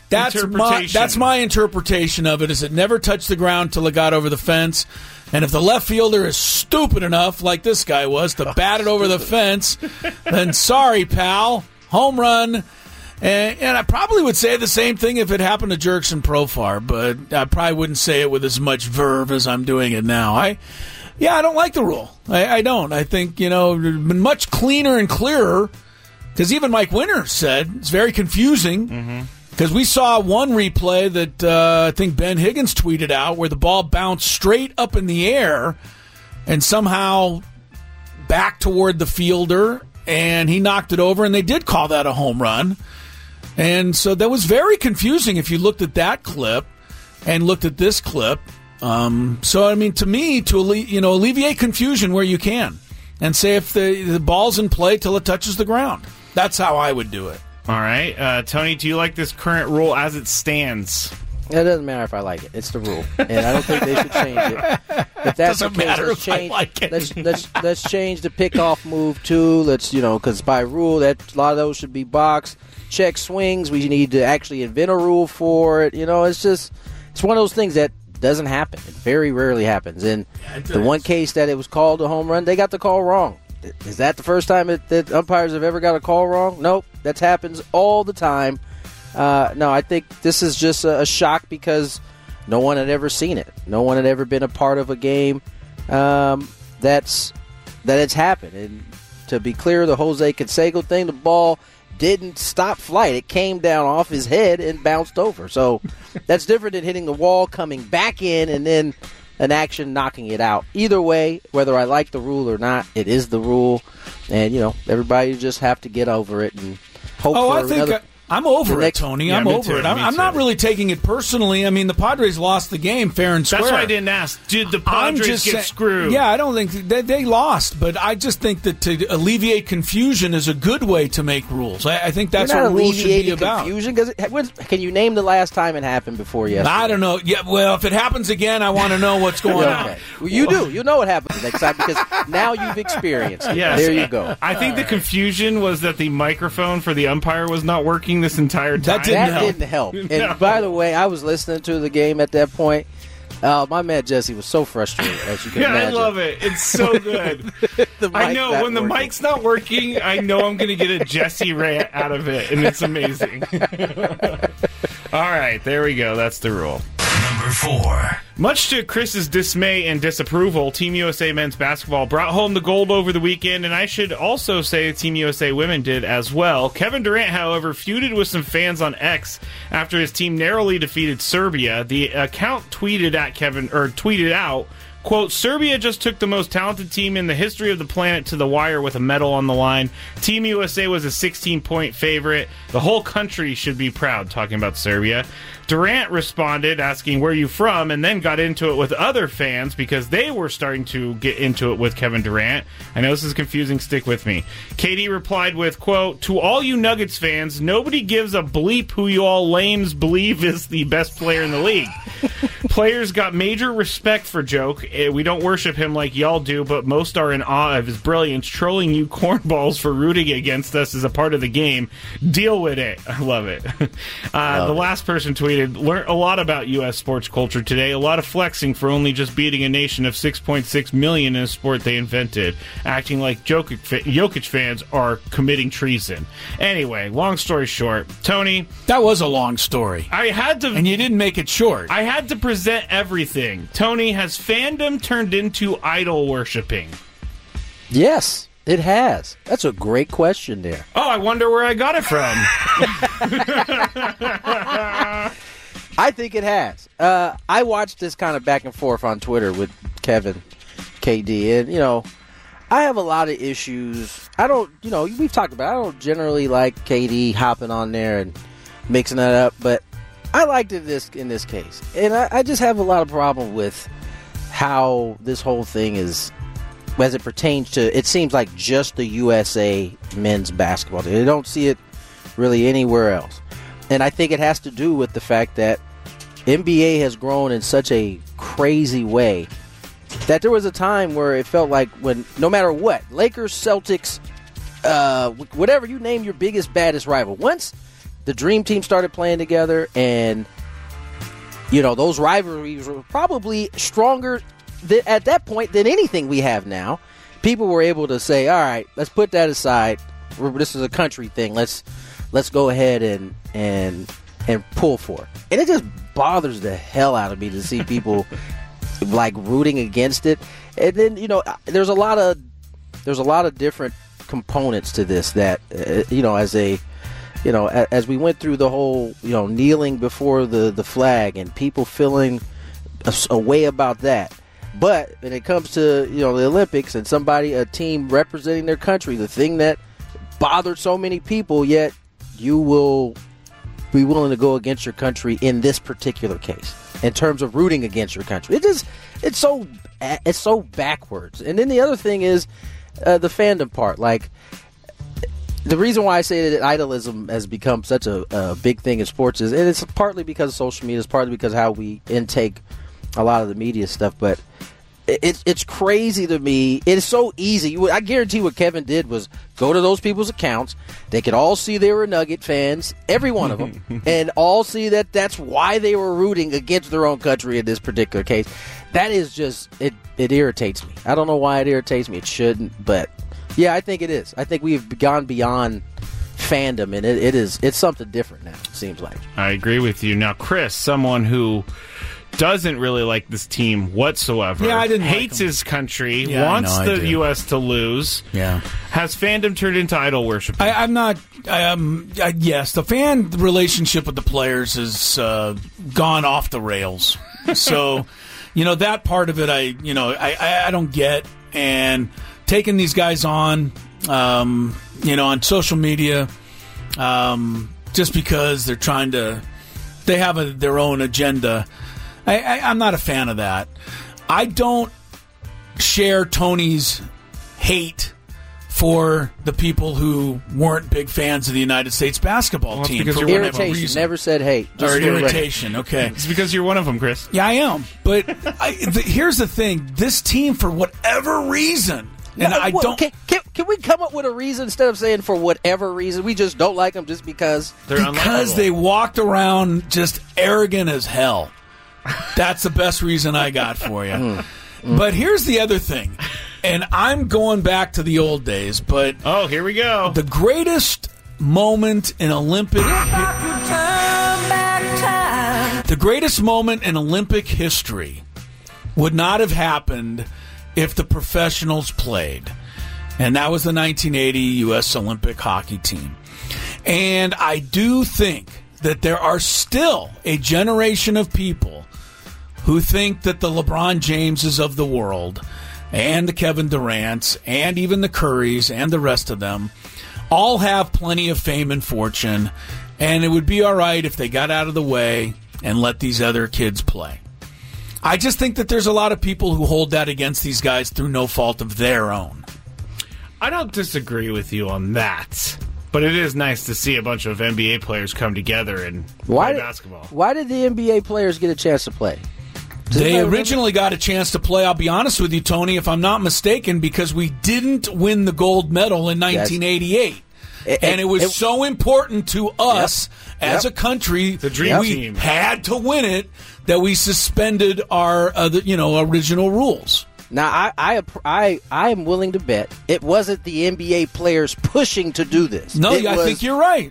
interpretation of it. Is it never touched the ground till it got over the fence? And if the left fielder is stupid enough, like this guy was, to bat it over the fence, then sorry, pal, home run. And I probably would say the same thing if it happened to Jurickson Profar, but I probably wouldn't say it with as much verve as I'm doing it now. I don't like the rule. I don't. I think, it would have been much cleaner and clearer, because even Mike Winters said it's very confusing. Mm-hmm. Because we saw one replay that I think Ben Higgins tweeted out where the ball bounced straight up in the air and somehow back toward the fielder, and he knocked it over, and they did call that a home run. And so that was very confusing if you looked at that clip and looked at this clip. To me, to alleviate confusion where you can and say if the ball's in play till it touches the ground. That's how I would do it. All right. Tony, do you like this current rule as it stands? It doesn't matter if I like it. It's the rule. And I don't think they should change it. If that's the case, let's change the pickoff move, too. Because by rule, a lot of those should be box. Check swings, we need to actually invent a rule for it. It's one of those things that doesn't happen. It very rarely happens. And the one case that it was called a home run, they got the call wrong. Is that the first time that umpires have ever got a call wrong? Nope. That happens all the time. No, I think this is just a shock because no one had ever seen it. No one had ever been a part of a game that it's happened. And to be clear, the Jose Canseco thing, the ball didn't stop flight. It came down off his head and bounced over. So that's different than hitting the wall, coming back in, and then an action knocking it out. Either way, whether I like the rule or not, it is the rule. And, everybody just have to get over it and hope for another... I'm over it, Tony. Yeah, I'm over it. I'm not really taking it personally. I mean, the Padres lost the game fair and square. That's why I didn't ask. Did the Padres get screwed? Yeah, I don't think they lost, but I just think that to alleviate confusion is a good way to make rules. I think that's what rules should be about. Confusion? Can you name the last time it happened before yesterday? I don't know. Yeah, well, if it happens again, I want to know what's going on. Well, you do. You know what happens next time because now you've experienced it. Yes. There you go. I think the confusion was that the microphone for the umpire was not working this entire time. That didn't help. And by the way, I was listening to the game at that point. My man Jesse was so frustrated, as you can imagine. I love it. It's so good. I know when the mic's not working, I know I'm going to get a Jesse rant out of it, and it's amazing. All right, there we go. That's the rule. Number Number 4. Much to Chris's dismay and disapproval, Team USA men's basketball brought home the gold over the weekend, and I should also say Team USA women did as well. Kevin Durant, however, feuded with some fans on X after his team narrowly defeated Serbia. The account tweeted out, quote, Serbia just took the most talented team in the history of the planet to the wire with a medal on the line. Team USA was a 16-point favorite. The whole country should be proud, talking about Serbia. Durant responded asking, where are you from? And then got into it with other fans because they were starting to get into it with Kevin Durant. I know this is confusing. Stick with me. KD replied with, quote, to all you Nuggets fans, nobody gives a bleep who you all lames believe is the best player in the league. Players got major respect for Joke. We don't worship him like y'all do, but most are in awe of his brilliance. Trolling you cornballs for rooting against us is a part of the game. Deal with it. I love it. The last person tweeted, learned a lot about U.S. sports culture today. A lot of flexing for only just beating a nation of 6.6 million in a sport they invented. Acting like Jokic fans are committing treason. Anyway, long story short, Tony. That was a long story. I had to. And you didn't make it short. I had to present everything. Tony, has fandom turned into idol worshipping? Yes, it has. That's a great question there. Oh, I wonder where I got it from. I think it has. I watched this kind of back and forth on Twitter with Kevin, KD, and, I have a lot of issues. I don't, we've talked about it. I don't generally like KD hopping on there and mixing that up, but I liked it in this case. And I just have a lot of problem with how this whole thing is, as it pertains to, it seems like just the USA men's basketball team. I don't see it really anywhere else. And I think it has to do with the fact that NBA has grown in such a crazy way that there was a time where it felt like when, no matter what, Lakers, Celtics, whatever, you name your biggest, baddest rival. Once the Dream Team started playing together and, those rivalries were probably stronger at that point than anything we have now. People were able to say, all right, let's put that aside. This is a country thing. Let's go ahead and pull for it. And it just bothers the hell out of me to see people like rooting against it. And then, there's a lot of different components to this that, as we went through the whole, kneeling before the flag and people feeling a way about that. But when it comes to, the Olympics and a team representing their country, the thing that bothered so many people, yet you will be willing to go against your country in this particular case, in terms of rooting against your country. It's so backwards. And then the other thing is the fandom part. Like, the reason why I say that idolism has become such a big thing in sports is, and it's partly because of social media, it's partly because of how we intake a lot of the media stuff, but it's crazy to me. It's so easy. I guarantee what Kevin did was go to those people's accounts. They could all see they were Nugget fans, every one of them, and all see that that's why they were rooting against their own country in this particular case. That is just, it irritates me. I don't know why it irritates me. It shouldn't, but yeah, I think it is. I think we've gone beyond fandom, and it's something different now, it seems like. I agree with you. Now, Chris, someone who doesn't really like this team whatsoever. Yeah, I didn't hates his country, wants the U.S. to lose. Yeah. Has fandom turned into idol worship? I'm not. Yes, the fan relationship with the players has gone off the rails. So, that part of it, I don't get. And taking these guys on, on social media, just because they're trying to, they have their own agenda. I'm not a fan of that. I don't share Tony's hate for the people who weren't big fans of the United States basketball team. Because for irritation. Never said hate. Or irritation, okay. It's because you're one of them, Chris. Yeah, I am. But here's the thing. This team, for whatever reason, and I don't... Can we come up with a reason instead of saying for whatever reason? We just don't like them just because... Because they walked around just arrogant as hell. That's the best reason I got for you. But here's the other thing. And I'm going back to the old days, but... Oh, here we go. The greatest moment in Olympic... The greatest moment in Olympic history would not have happened if the professionals played. And that was the 1980 U.S. Olympic hockey team. And I do think that there are still a generation of people who think that the LeBron Jameses of the world and the Kevin Durants and even the Currys and the rest of them all have plenty of fame and fortune, and it would be all right if they got out of the way and let these other kids play. I just think that there's a lot of people who hold that against these guys through no fault of their own. I don't disagree with you on that, but it is nice to see a bunch of NBA players come together and play basketball. Why did the NBA players get a chance to play? They originally got a chance to play, I'll be honest with you, Tony, if I'm not mistaken, because we didn't win the gold medal in 1988. And it was so important to us as a country, the dream we team had to win it, that we suspended our original rules. Now, I am willing to bet it wasn't the NBA players pushing to do this. No, I think you're right.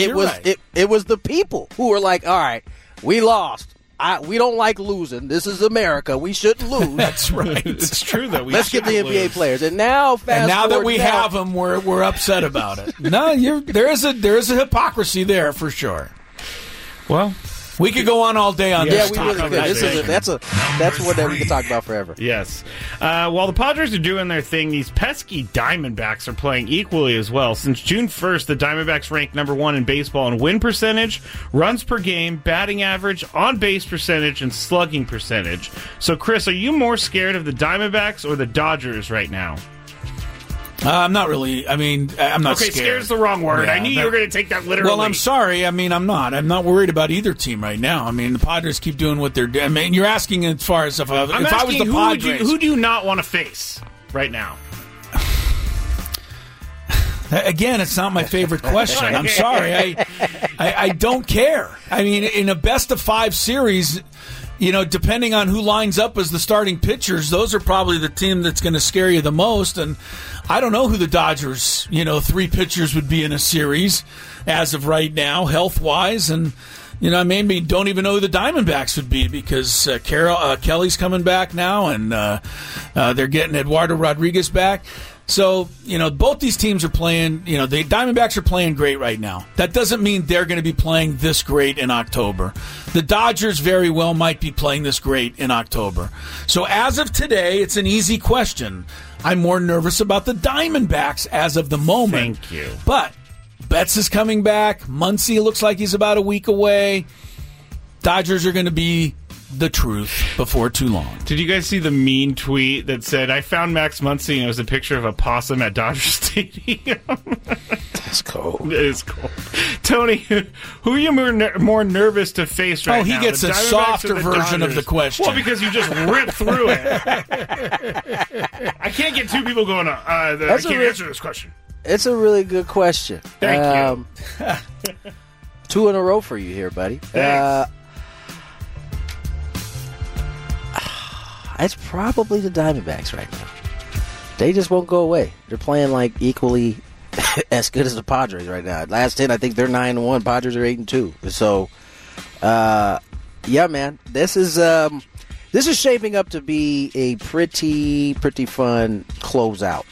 It was the people who were like, all right, we lost. We don't like losing. This is America. We shouldn't lose. That's right. It's true, though. Let's get the NBA players. And now, now that we have them, we're upset about it. No, there is a hypocrisy there for sure. Well, we could go on all day on this. Yeah, we really could. That's one that we could talk about forever. Yes. While the Padres are doing their thing, these pesky Diamondbacks are playing equally as well. Since June 1st, the Diamondbacks ranked number 1 in baseball in win percentage, runs per game, batting average, on-base percentage, and slugging percentage. So, Chris, are you more scared of the Diamondbacks or the Dodgers right now? I'm not really. I mean, I'm not scared. Okay, scared's the wrong word. I knew you were going to take that literally. Well, I'm sorry. I mean, I'm not. I'm not worried about either team right now. I mean, the Padres keep doing what they're doing. I mean, you're asking as far as if I was the Padres. Who do you not want to face right now? Again, it's not my favorite question. I'm sorry. I don't care. I mean, in a best-of-5 series, depending on who lines up as the starting pitchers, those are probably the team that's going to scare you the most. And I don't know who the Dodgers, 3 pitchers would be in a series as of right now, health-wise. And, maybe don't even know who the Diamondbacks would be because Kelly's coming back now, and they're getting Eduardo Rodriguez back. So, both these teams are playing, the Diamondbacks are playing great right now. That doesn't mean they're going to be playing this great in October. The Dodgers very well might be playing this great in October. So as of today, it's an easy question. I'm more nervous about the Diamondbacks as of the moment. Thank you. But Betts is coming back. Muncy looks like he's about a week away. Dodgers are going to be the truth before too long. Did you guys see the mean tweet that said, I found Max Muncy and it was a picture of a possum at Dodger Stadium? That's cold. It is cold. Tony, who are you more nervous to face right now? Oh, he gets a softer version of the question. Well, because you just ripped through it. I can't get 2 people going, I can't answer this question. It's a really good question. Thank you. 2 in a row for you here, buddy. It's probably the Diamondbacks right now. They just won't go away. They're playing like equally as good as the Padres right now. Last 10, I think they're 9-1. Padres are 8-2. So, yeah, man, this is shaping up to be a pretty fun closeout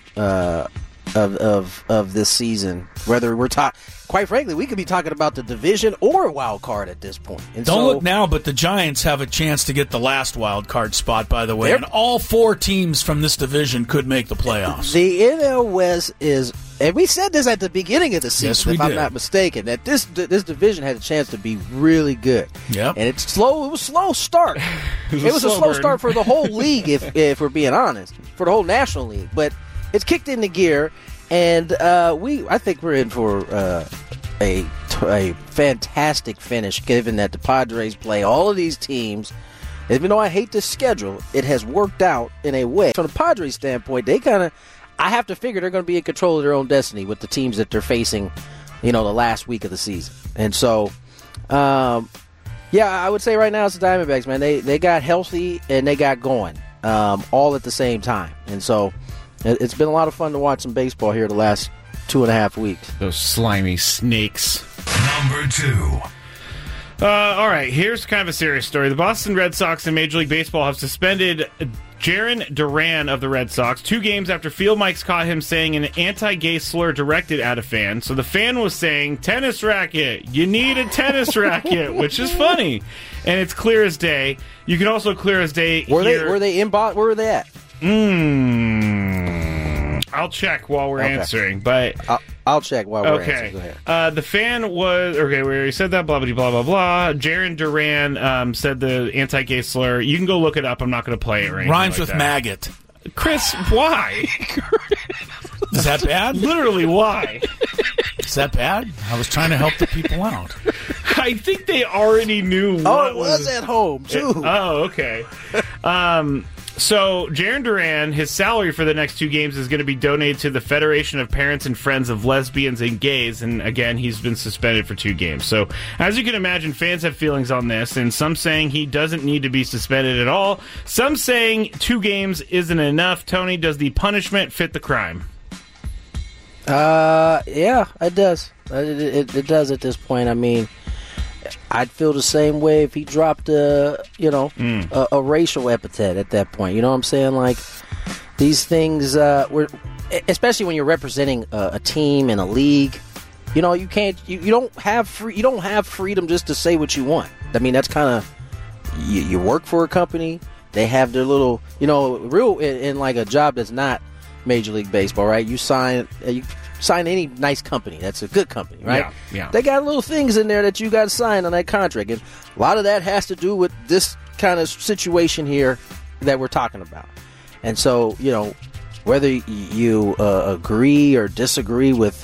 of this season. Whether we're quite frankly, we could be talking about the division or a wild card at this point. And Don't look now, but the Giants have a chance to get the last wild card spot, by the way. And all 4 teams from this division could make the playoffs. The NL West is, and we said this at the beginning of the season, I'm not mistaken, that this division had a chance to be really good. Yep. And it's slow. It was a slow start. It was a slow start for the whole league, if we're being honest, for the whole National League. But it's kicked into gear. And I think we're in for a fantastic finish, given that the Padres play all of these teams. Even though I hate this schedule, it has worked out in a way. From the Padres' standpoint, I have to figure they're going to be in control of their own destiny with the teams that they're facing, the last week of the season. And so, yeah, I would say right now it's the Diamondbacks, man. They got healthy and they got going all at the same time. And so it's been a lot of fun to watch some baseball here the last 2.5 weeks. Those slimy snakes. Number 2. All right, here's kind of a serious story. The Boston Red Sox in Major League Baseball have suspended Jarren Duran of the Red Sox 2 games after field mics caught him saying an anti-gay slur directed at a fan. So the fan was saying, tennis racket, you need a tennis racket, which is funny. And it's clear as day. You can also clear as day Were they where were they at? I'll check while we're answering, but I'll check while we're answering. Go ahead. The fan was we already said that. Blah blah blah blah blah. Jarren Duran said the anti-gay slur. You can go look it up. I'm not going to play it right now. Rhymes with maggot. Chris, why? Is that bad? Literally, why? Is that bad? I was trying to help the people out. I think they already knew. It was at home too. Okay. So, Jarren Duran, his salary for the next 2 games is going to be donated to the Federation of Parents and Friends of Lesbians and Gays, and again, he's been suspended for 2 games. So, as you can imagine, fans have feelings on this, and some saying he doesn't need to be suspended at all. Some saying 2 games isn't enough. Tony, does the punishment fit the crime? Yeah, it does. It does at this point. I mean, I'd feel the same way if he dropped a racial epithet at that point. You know what I'm saying? Like, these things, especially when you're representing a team in a league, you know, you can't, you don't have freedom just to say what you want. I mean, that's kind of, you work for a company, they have their little, real in like a job that's not Major League Baseball, right? You sign any nice company. That's a good company, right? Yeah. They got little things in there that you got to sign on that contract. And a lot of that has to do with this kind of situation here that we're talking about. And so, whether you agree or disagree with,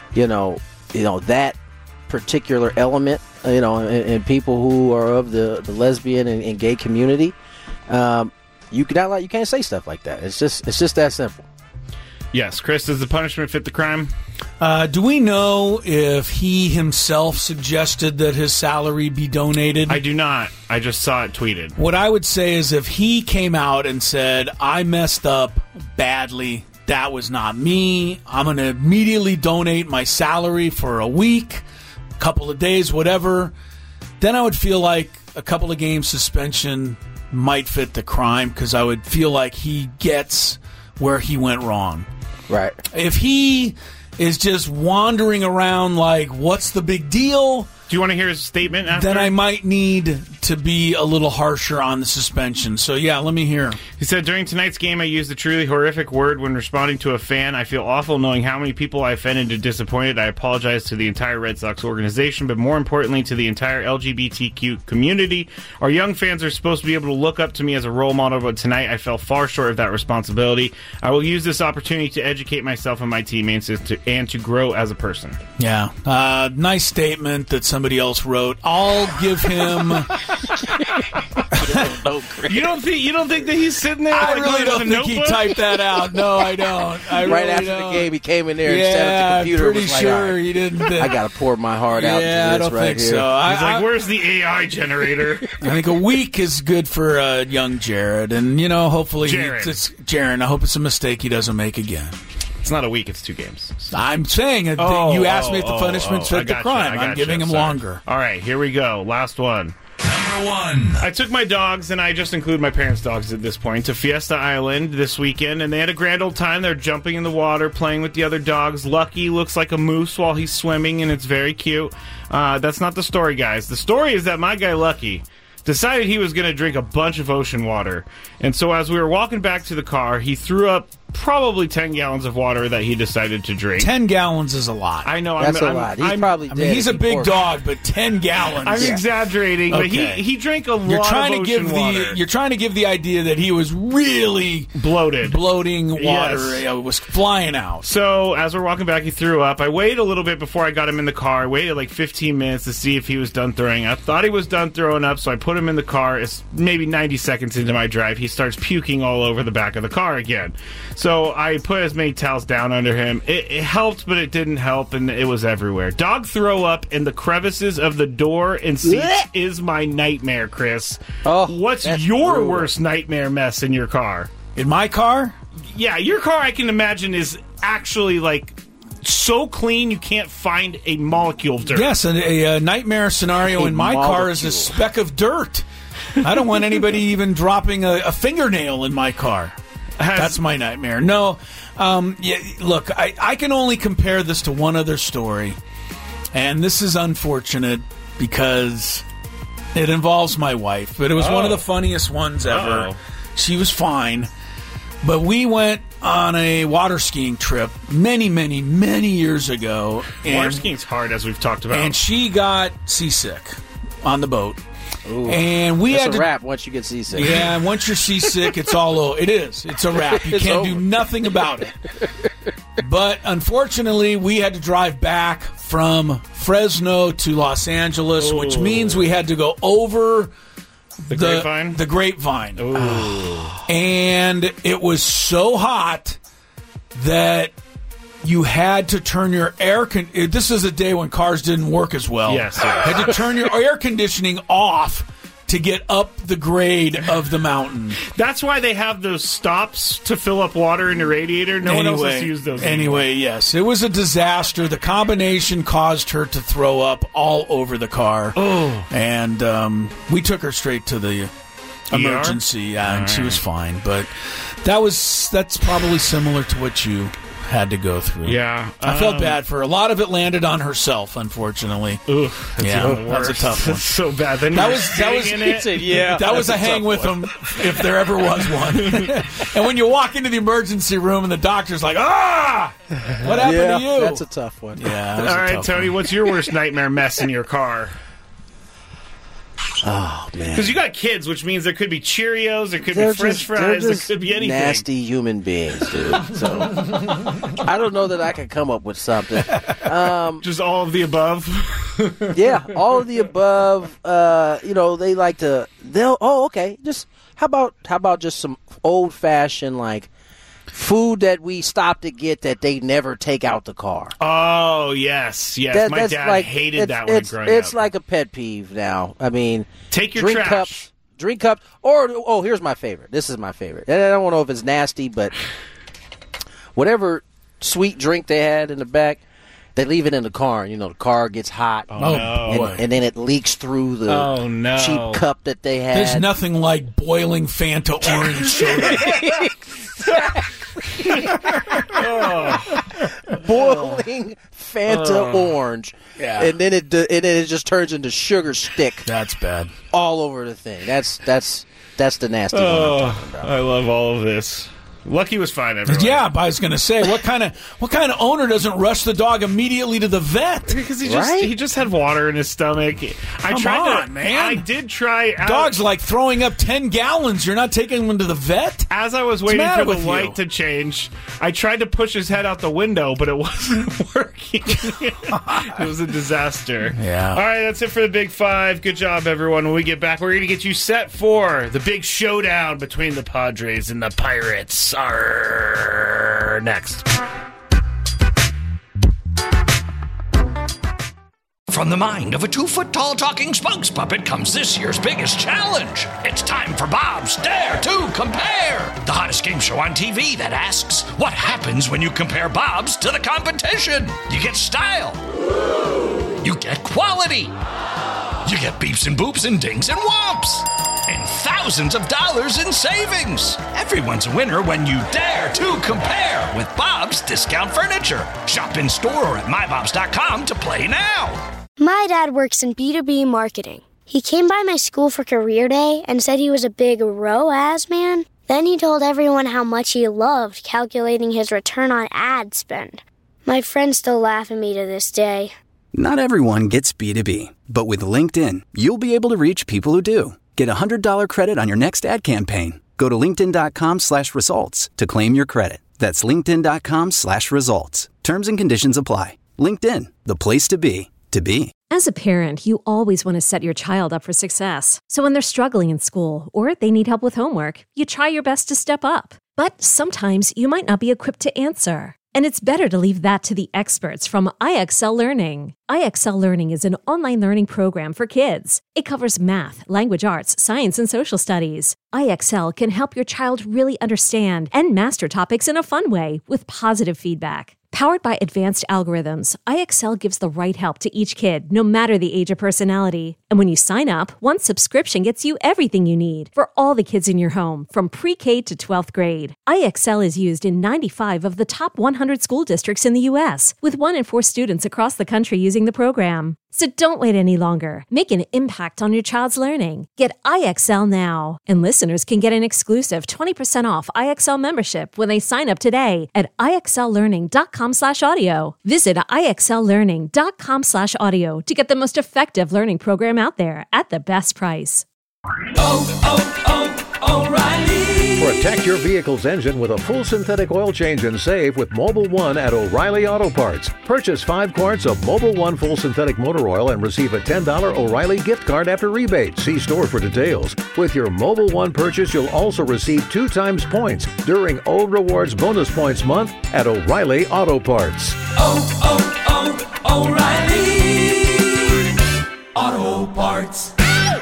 that particular element, and people who are of the lesbian and gay community, you can't say stuff like that. It's just that simple. Yes, Chris, does the punishment fit the crime? Do we know if he himself suggested that his salary be donated? I do not. I just saw it tweeted. What I would say is if he came out and said, I messed up badly, that was not me, I'm going to immediately donate my salary for a week, a couple of days, whatever, then I would feel like a couple of games suspension might fit the crime because I would feel like he gets where he went wrong. Right. If he is just wandering around like, what's the big deal? Do you want to hear his statement after? Then I might need to be a little harsher on the suspension. So, yeah, let me hear. He said, during tonight's game, I used a truly horrific word when responding to a fan. I feel awful knowing how many people I offended and disappointed. I apologize to the entire Red Sox organization, but more importantly, to the entire LGBTQ community. Our young fans are supposed to be able to look up to me as a role model, but tonight I fell far short of that responsibility. I will use this opportunity to educate myself and my teammates and to grow as a person. Yeah. Nice statement that somebody else wrote. I'll give him... You don't think that he's sitting there? I really don't think he typed that out. No, I don't. Right after the game, he came in there and sat at the computer. Pretty sure he didn't. I got to pour my heart out. Yeah, I don't think here. so. He's like, "Where's the AI generator?" I think a week is good for young Jared, and hopefully, Jarren. I hope it's a mistake he doesn't make again. It's not a week; it's 2 games. I'm saying you asked me if the punishments fit the crime. I'm giving him longer. All right, here we go. Last one. Number 1. I took my dogs, and I just include my parents' dogs at this point, to Fiesta Island this weekend, and they had a grand old time. They're jumping in the water, playing with the other dogs. Lucky looks like a moose while he's swimming, and it's very cute. That's not the story, guys. The story is that my guy Lucky decided he was going to drink a bunch of ocean water. And so as we were walking back to the car, he threw up probably 10 gallons of water that he decided to drink. 10 gallons is a lot. I know. That's a lot. He's probably dead. He's a big dog, but 10 gallons. I'm exaggerating, but he drank a lot of ocean water. You're trying to give the idea that he was really bloating water. Yes. It was flying out. So as we're walking back, he threw up. I waited a little bit before I got him in the car. I waited like 15 minutes to see if he was done throwing. I thought he was done throwing up, so I put him in the car. It's maybe 90 seconds into my drive, he starts puking all over the back of the car again. So I put as many towels down under him. It helped, but it didn't help, and it was everywhere. Dog throw up in the crevices of the door and seats is my nightmare, Chris. What's your worst nightmare mess in your car? In my car? Yeah, your car, I can imagine, is actually like so clean you can't find a molecule of dirt. Yes, and a nightmare scenario in my car is a speck of dirt. I don't want anybody even dropping a fingernail in my car. That's my nightmare. No, look, I can only compare this to one other story, and this is unfortunate because it involves my wife, but it was one of the funniest ones ever. She was fine, but we went on a water skiing trip many, many, many years ago. Water skiing's hard, as we've talked about. And she got seasick on the boat. Ooh, and we had a wrap once you get seasick. Yeah, and once you're seasick, it's all over. It is. It's a wrap. You can't do nothing about it. But unfortunately, we had to drive back from Fresno to Los Angeles, which means we had to go over the grapevine. The grapevine. And it was so hot that you had to turn your this is a day when cars didn't work as well. Yes. Had to turn your air conditioning off to get up the grade of the mountain. That's why they have those stops to fill up water in the radiator. No one else has to use those anymore. Yes. It was a disaster. The combination caused her to throw up all over the car. And we took her straight to the emergency. And she was fine. But that's probably similar to what you had to go through. Yeah. I felt bad for her. A lot of it landed on herself, unfortunately. That's that's a tough one. That's so bad. Then that was a hang with them if there ever was one. And when you walk into the emergency room and the doctor's like, what happened to you? That's a tough one. Yeah. All right, Tony, what's your worst nightmare mess in your car? Oh, man. Because you got kids, which means there could be Cheerios, there could be French fries, there could be anything. Nasty human beings, dude. So I don't know that I can come up with something. Just all of the above? Yeah, all of the above. They like to. Okay. Just how about just some old fashioned like food that we stop to get that they never take out the car. Oh, yes. My dad hated that one growing up. It's like a pet peeve now. I mean, take your trash. Drink cups. Or, here's my favorite. This is my favorite. And I don't know if it's nasty, but whatever sweet drink they had in the back, they leave it in the car, and, the car gets hot. And then it leaks through the cheap cup that they had. There's nothing like boiling Fanta orange soda. Boiling Fanta orange, and then it just turns into sugar stick. That's bad. All over the thing. That's the nasty one I'm talking about. I love all of this. Lucky was fine, everyone. Yeah, but I was going to say, what kind of owner doesn't rush the dog immediately to the vet? Because he just had water in his stomach. I did try. Dog's like throwing up 10 gallons. You're not taking him to the vet? As I was waiting for the light to change, I tried to push his head out the window, but it wasn't working. It was a disaster. Yeah. All right, that's it for the Big Five. Good job, everyone. When we get back, we're going to get you set for the big showdown between the Padres and the Pirates. Are next. From the mind of a 2-foot-tall talking spokes puppet comes this year's biggest challenge. It's time for Bob's Dare to Compare, the hottest game show on TV that asks, what happens when you compare Bob's to the competition? You get style. You get quality. You get beeps and boops and dings and whomps. And thousands of dollars in savings. Everyone's a winner when you dare to compare with Bob's Discount Furniture. Shop in store or at mybobs.com to play now. My dad works in B2B marketing. He came by my school for career day and said he was a big ROAS man. Then he told everyone how much he loved calculating his return on ad spend. My friends still laugh at me to this day. Not everyone gets B2B, but with LinkedIn, you'll be able to reach people who do. Get a $100 credit on your next ad campaign. Go to linkedin.com/results to claim your credit. That's linkedin.com/results. Terms and conditions apply. LinkedIn, the place to be, to be. As a parent, you always want to set your child up for success. So when they're struggling in school or they need help with homework, you try your best to step up. But sometimes you might not be equipped to answer. And it's better to leave that to the experts from IXL Learning. IXL Learning is an online learning program for kids. It covers math, language arts, science, and social studies. IXL can help your child really understand and master topics in a fun way with positive feedback. Powered by advanced algorithms, IXL gives the right help to each kid, no matter the age or personality. And when you sign up, one subscription gets you everything you need for all the kids in your home, from pre-K to 12th grade. IXL is used in 95 of the top 100 school districts in the U.S., with 1 in 4 students across the country using the program. So don't wait any longer. Make an impact on your child's learning. Get IXL now. And listeners can get an exclusive 20% off IXL membership when they sign up today at IXLlearning.com/audio. Visit IXLlearning.com/audio to get the most effective learning program out there at the best price. O'Reilly. Protect your vehicle's engine with a full synthetic oil change and save with Mobil 1 at O'Reilly Auto Parts. Purchase 5 quarts of Mobil 1 full synthetic motor oil and receive a $10 O'Reilly gift card after rebate. See store for details. With your Mobil 1 purchase, you'll also receive 2 times points during O Rewards Bonus Points Month at O'Reilly Auto Parts. O'Reilly Auto Parts.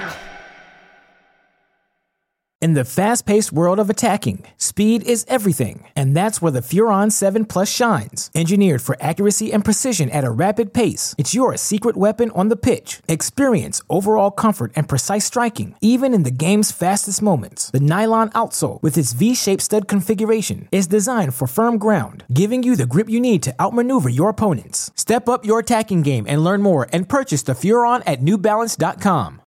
In the fast-paced world of attacking, speed is everything, and that's where the Furon 7 Plus shines. Engineered for accuracy and precision at a rapid pace, it's your secret weapon on the pitch. Experience overall comfort and precise striking, even in the game's fastest moments. The nylon outsole, with its V-shaped stud configuration, is designed for firm ground, giving you the grip you need to outmaneuver your opponents. Step up your attacking game and learn more and purchase the Furon at NewBalance.com.